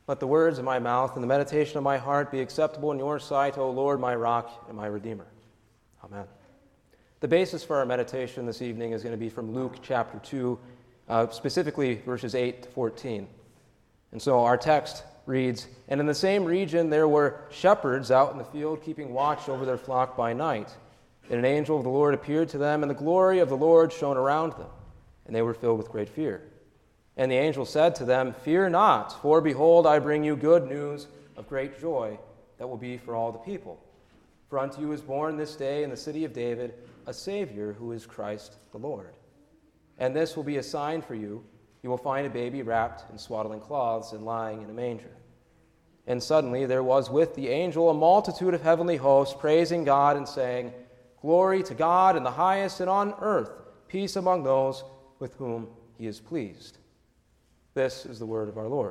Let the words of my mouth and the meditation of my heart be acceptable in your sight, O Lord, my rock and my redeemer. Amen. The basis for our meditation this evening is going to be from Luke chapter 2, specifically verses 8 to 14. And so our text reads, "And in the same region there were shepherds out in the field keeping watch over their flock by night. And an angel of the Lord appeared to them, and the glory of the Lord shone around them, and they were filled with great fear. And the angel said to them, 'Fear not, for behold, I bring you good news of great joy that will be for all the people. For unto you is born this day in the city of David a Savior, who is Christ the Lord. And this will be a sign for you. You will find a baby wrapped in swaddling cloths and lying in a manger.' And suddenly there was with the angel a multitude of heavenly hosts, praising God and saying, 'Glory to God in the highest, and on earth peace among those with whom he is pleased.'" This is the word of our Lord.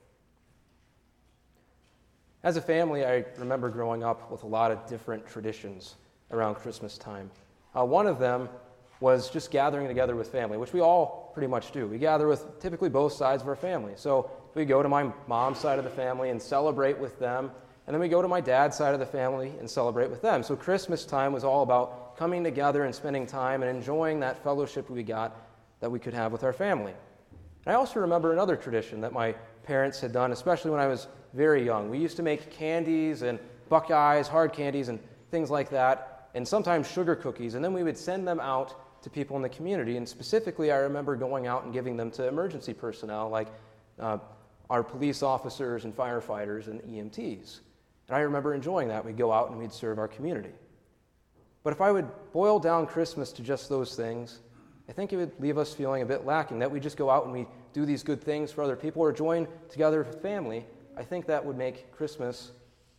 As a family, I remember growing up with a lot of different traditions around Christmas time. One of them was just gathering together with family, which we all pretty much do. We gather with typically both sides of our family. So we go to my mom's side of the family and celebrate with them, and then we go to my dad's side of the family and celebrate with them. So Christmas time was all about coming together and spending time and enjoying that fellowship we got that we could have with our family. And I also remember another tradition that my parents had done, especially when I was very young. We used to make candies and Buckeyes, hard candies, and things like that, and sometimes sugar cookies, and then we would send them out to people in the community. And specifically, I remember going out and giving them to emergency personnel like our police officers and firefighters and EMTs. And I remember enjoying that. We'd go out and we'd serve our community. But if I would boil down Christmas to just those things, I think it would leave us feeling a bit lacking, that we just go out and we do these good things for other people or join together with family. I think that would make Christmas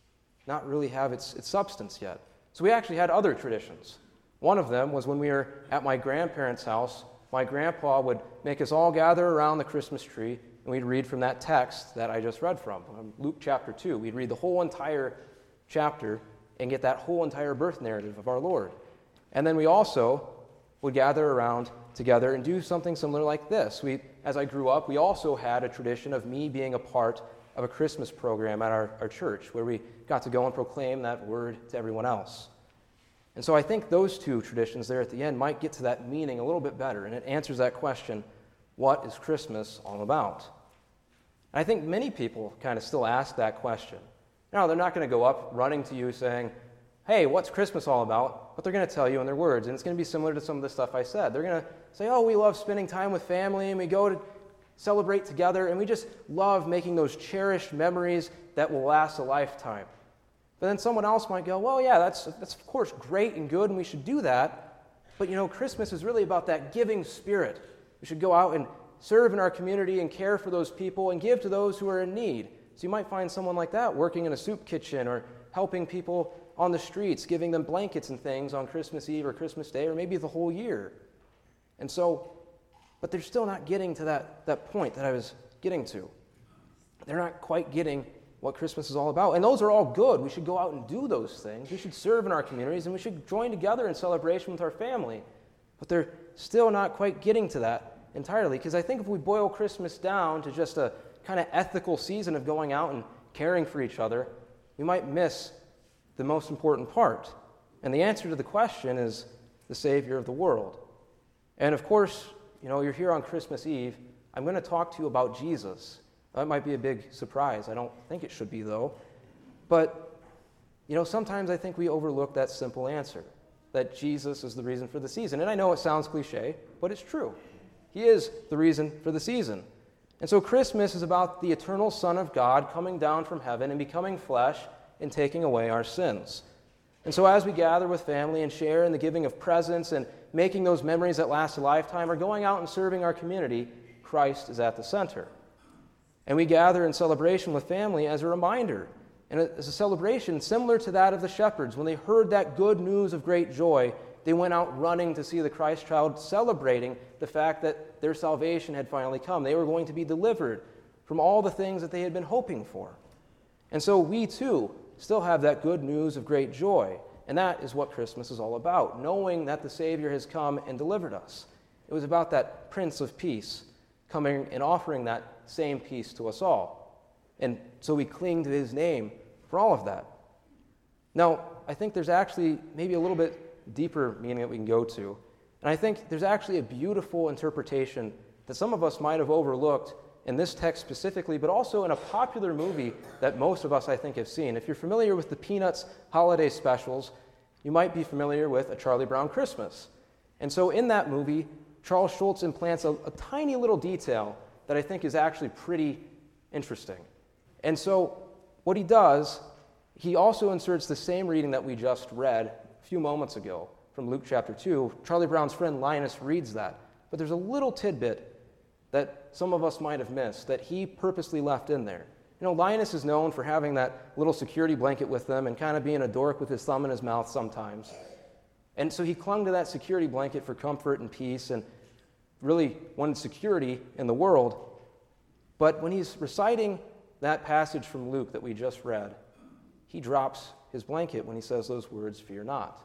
not really have its substance yet. So we actually had other traditions. One of them was when we were at my grandparents' house, my grandpa would make us all gather around the Christmas tree, and we'd read from that text that I just read from, Luke chapter 2. We'd read the whole entire chapter and get that whole entire birth narrative of our Lord. And then we also would gather around together and do something similar like this. As I grew up, we also had a tradition of me being a part of a Christmas program at our church, where we got to go and proclaim that word to everyone else. And so I think those two traditions there at the end might get to that meaning a little bit better, and it answers that question, what is Christmas all about? And I think many people kind of still ask that question. Now, they're not going to go up running to you saying, "Hey, what's Christmas all about?" But they're going to tell you in their words, and it's going to be similar to some of the stuff I said. They're going to say, "Oh, we love spending time with family, and we go to celebrate together, and we just love making those cherished memories that will last a lifetime." But then someone else might go, "Well, yeah, that's of course great and good, and we should do that. But Christmas is really about that giving spirit. We should go out and serve in our community and care for those people and give to those who are in need." So you might find someone like that working in a soup kitchen or helping people on the streets, giving them blankets and things on Christmas Eve or Christmas Day or maybe the whole year. And so, but they're still not getting to that point that I was getting to. They're not quite getting what Christmas is all about. And those are all good. We should go out and do those things. We should serve in our communities, and we should join together in celebration with our family. But they're still not quite getting to that entirely, because I think if we boil Christmas down to just a kind of ethical season of going out and caring for each other, we might miss the most important part. And the answer to the question is the Savior of the world. And of course, you're here on Christmas Eve. I'm going to talk to you about Jesus. That might be a big surprise. I don't think it should be, though. But, sometimes I think we overlook that simple answer, that Jesus is the reason for the season. And I know it sounds cliche, but it's true. He is the reason for the season. And so Christmas is about the eternal Son of God coming down from heaven and becoming flesh and taking away our sins. And so as we gather with family and share in the giving of presents and making those memories that last a lifetime or going out and serving our community, Christ is at the center. And we gather in celebration with family as a reminder and as a celebration similar to that of the shepherds. When they heard that good news of great joy, they went out running to see the Christ child, celebrating the fact that their salvation had finally come. They were going to be delivered from all the things that they had been hoping for. And so we too still have that good news of great joy. And that is what Christmas is all about, knowing that the Savior has come and delivered us. It was about that Prince of Peace coming and offering that same peace to us all. And so we cling to his name for all of that. Now, I think there's actually maybe a little bit deeper meaning that we can go to. And I think there's actually a beautiful interpretation that some of us might have overlooked in this text specifically, but also in a popular movie that most of us, I think, have seen. If you're familiar with the Peanuts holiday specials, you might be familiar with A Charlie Brown Christmas. And so in that movie, Charles Schulz implants a tiny little detail that I think is actually pretty interesting. And so what he does, he also inserts the same reading that we just read a few moments ago from Luke chapter 2. Charlie Brown's friend Linus reads that. But there's a little tidbit that some of us might have missed that he purposely left in there. You know, Linus is known for having that little security blanket with him and kind of being a dork with his thumb in his mouth sometimes. And so he clung to that security blanket for comfort and peace and really wanted security in the world. But when he's reciting that passage from Luke that we just read, he drops his blanket when he says those words, "Fear not."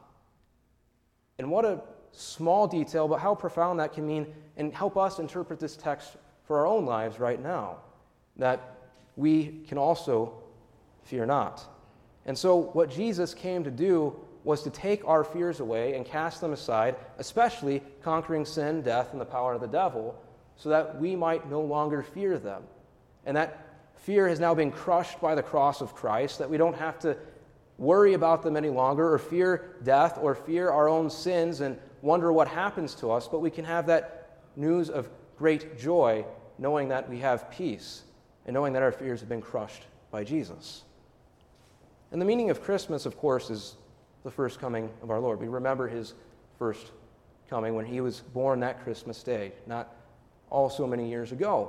And what a small detail, but how profound that can mean and help us interpret this text for our own lives right now, that we can also fear not. And so what Jesus came to do was to take our fears away and cast them aside, especially conquering sin, death, and the power of the devil, so that we might no longer fear them. And that fear has now been crushed by the cross of Christ, that we don't have to worry about them any longer or fear death or fear our own sins and wonder what happens to us, but we can have that news of great joy knowing that we have peace and knowing that our fears have been crushed by Jesus. And the meaning of Christmas, of course, is the first coming of our Lord. We remember his first coming when he was born that Christmas day, not all so many years ago.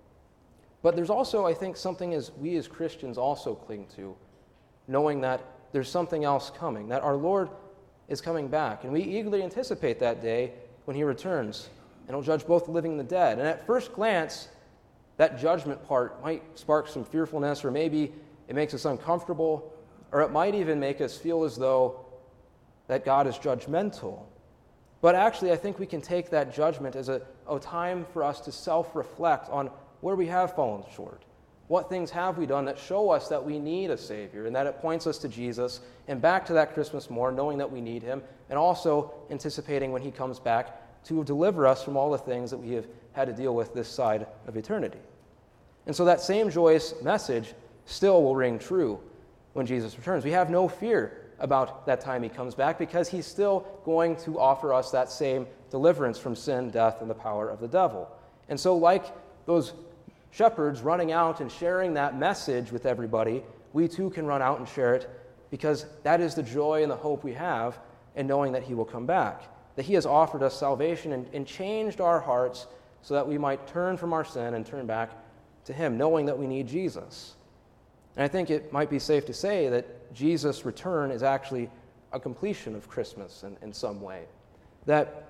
But there's also, I think, something as we as Christians also cling to, knowing that there's something else coming, that our Lord is coming back. And we eagerly anticipate that day when he returns, and he'll judge both the living and the dead. And at first glance, that judgment part might spark some fearfulness, or maybe it makes us uncomfortable, or it might even make us feel as though that God is judgmental. But actually, I think we can take that judgment as a time for us to self-reflect on where we have fallen short. What things have we done that show us that we need a Savior, and that it points us to Jesus and back to that Christmas morn, knowing that we need him, and also anticipating when he comes back to deliver us from all the things that we have had to deal with this side of eternity. And so that same joyous message still will ring true when Jesus returns. We have no fear about that time he comes back because he's still going to offer us that same deliverance from sin, death, and the power of the devil. And so like those shepherds running out and sharing that message with everybody, we too can run out and share it because that is the joy and the hope we have in knowing that he will come back, that he has offered us salvation and changed our hearts so that we might turn from our sin and turn back to him, knowing that we need Jesus. And I think it might be safe to say that Jesus' return is actually a completion of Christmas in some way, that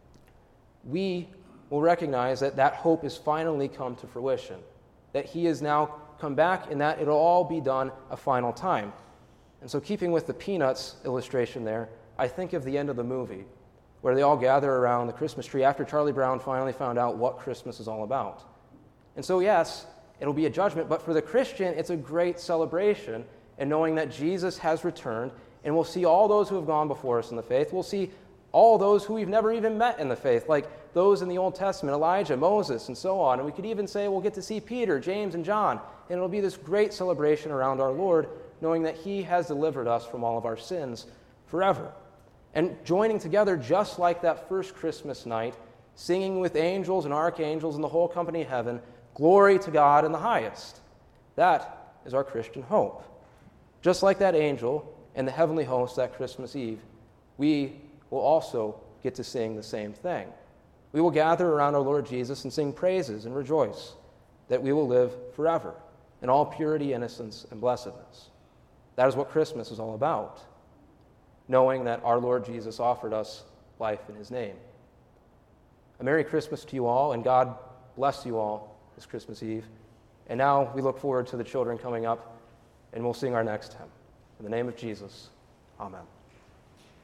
we will recognize that that hope has finally come to fruition, that he has now come back and that it'll all be done a final time. And so keeping with the Peanuts illustration there, I think of the end of the movie where they all gather around the Christmas tree after Charlie Brown finally found out what Christmas is all about. And so yes, it'll be a judgment, but for the Christian, it's a great celebration in knowing that Jesus has returned, and we'll see all those who have gone before us in the faith. We'll see all those who we've never even met in the faith, like those in the Old Testament, Elijah, Moses, and so on. And we could even say we'll get to see Peter, James, and John. And it'll be this great celebration around our Lord, knowing that he has delivered us from all of our sins forever. And joining together just like that first Christmas night, singing with angels and archangels and the whole company of heaven, glory to God in the highest. That is our Christian hope. Just like that angel and the heavenly host that Christmas Eve, we will also get to sing the same thing. We will gather around our Lord Jesus and sing praises and rejoice that we will live forever in all purity, innocence, and blessedness. That is what Christmas is all about, knowing that our Lord Jesus offered us life in his name. A Merry Christmas to you all, and God bless you all this Christmas Eve. And now we look forward to the children coming up, and we'll sing our next hymn. In the name of Jesus, amen.